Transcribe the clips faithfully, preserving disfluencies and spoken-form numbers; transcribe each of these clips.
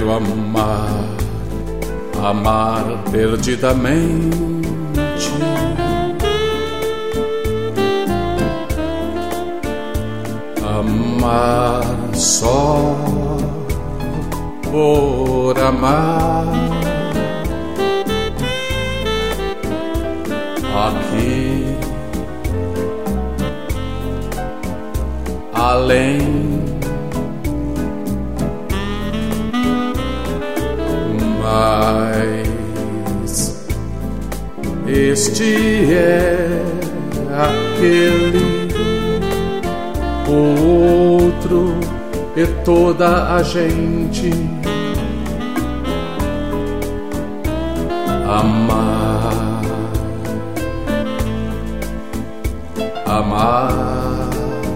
quero amar, amar perdidamente. Amar só por amar. Aqui, além, mas este é aquele, o outro e toda a gente. Amar, amar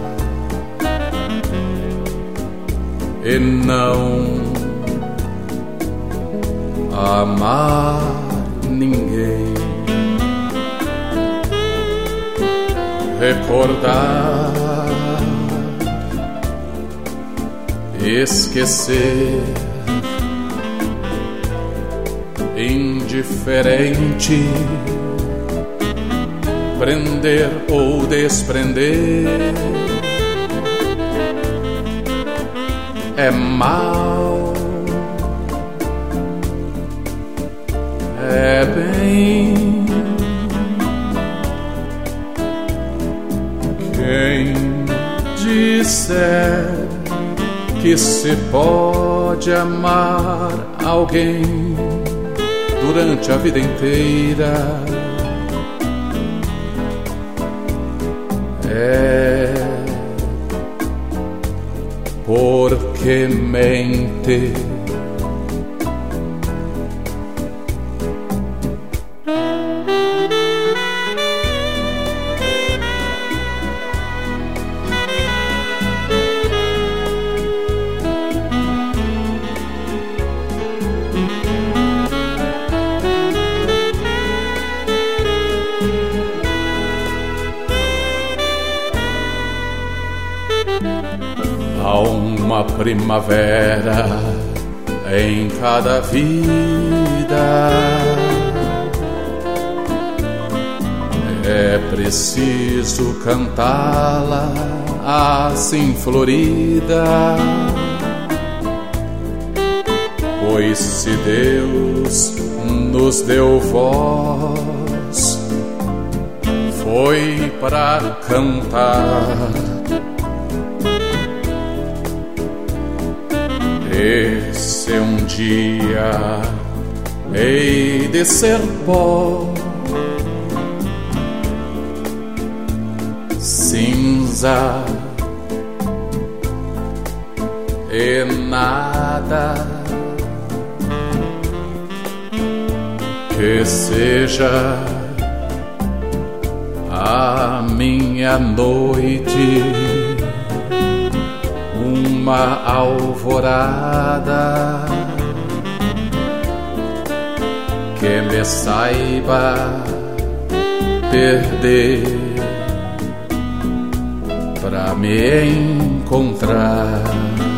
e não amar ninguém. Recordar, esquecer, indiferente, prender ou desprender, é mal, é bem. Quem disser que se pode amar alguém durante a vida inteira é porque mente. Há uma primavera em cada vida, é preciso cantá-la assim florida, pois se Deus nos deu voz, foi para cantar. E se um dia hei de ser pó, cinza e nada, que seja a minha noite uma alvorada, que me saiba perder pra me encontrar.